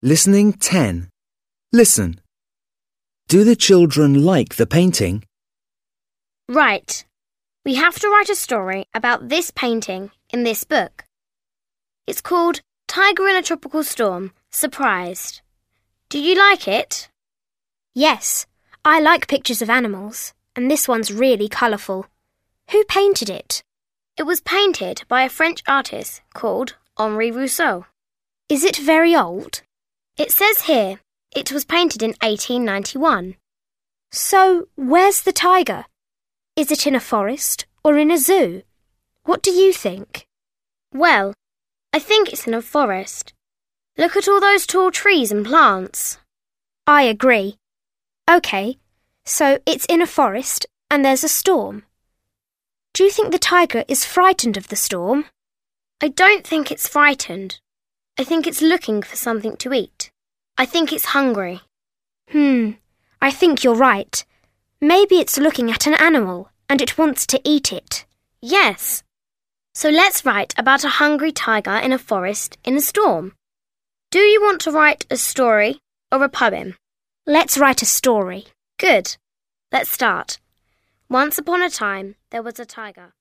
Listening 10. Listen. Do the children like the painting? Right. We have to write a story about this painting in this book. It's called Tiger in a Tropical Storm, Surprised. Do you like it? Yes, I like pictures of animals, and this one's really colourful. Who painted it? It was painted by a French artist called Henri Rousseau. Is it very old? It says here it was painted in 1891. So, where's the tiger? Is it in a forest or in a zoo? What do you think? Well, I think it's in a forest. Look at all those tall trees and plants. I agree. OK, so it's in a forest and there's a storm. Do you think the tiger is frightened of the storm? I don't think it's frightened. I think it's looking for something to eat. I think it's hungry. I think you're right. Maybe it's looking at an animal and it wants to eat it. Yes. So let's write about a hungry tiger in a forest in a storm. Do you want to write a story or a poem? Let's write a story. Good. Let's start. Once upon a time, there was a tiger.